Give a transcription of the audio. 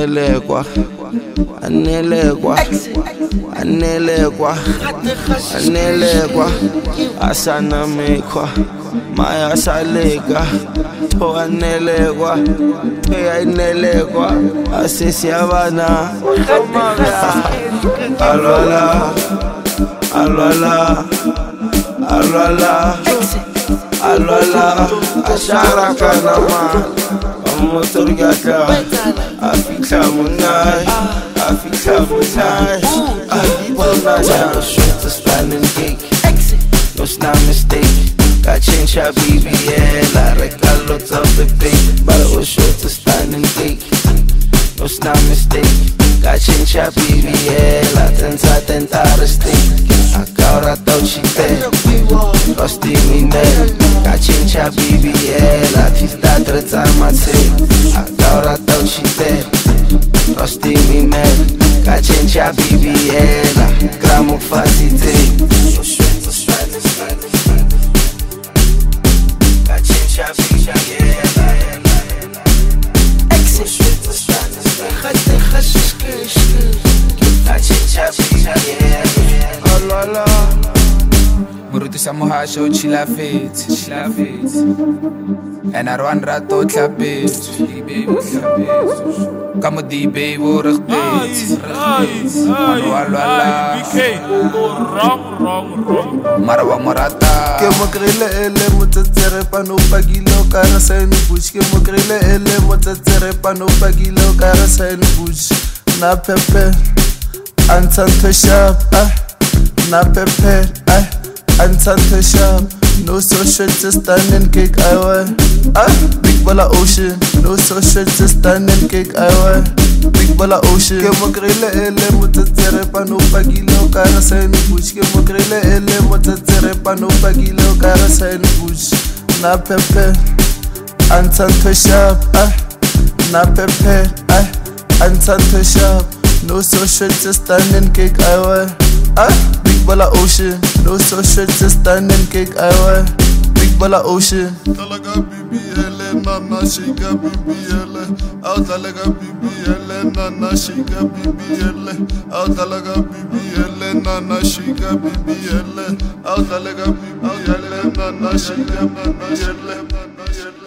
anelekwa asana mekwa maya saleka to anelekwa anelekwa asesiabana alwala ashara kanama motor gata afika munai to standing gig no it's not mistake got change your BBL I recall of the big but it was short to standing gig no it's not mistake got change your BBL I tentare stick agora tau chite Rosti mine, ca cincea BBL Ci sta trăța mase, agora tau chite Rosti mine, ca cincea BBL Gramul fazite Ca cincea BBL Ca cincea BBL Alala Muruti sa muhasho chila fit En arwan rato tlapit Kamo di baby worig bit Manu alwala Marwa morata Ke mokrele ele motsetere pano pagilo kara saini bush Ke mokrele ele motsetere pano pagilo kara saini bush Na pepe Antanto sharp Na pepe Antanto sharp No social to standing cake I want Big balla ocean No social to standing cake I want Big balla ocean Ke mokrele ele motsetere pano pagilo kara saini bush Ke mokrele ele motsetere pano pagilo kara saini bush Na pepe Antanto sharp Na pepe Antanto sharp No social to standing cake I want Big balla ocean No social to standing cake I want Big balla ocean Talaga BBL nana shika BBL Out talaga BBL nana shika BBL Out talaga BBL nana shika BBL Out talaga BBL nana shika BBL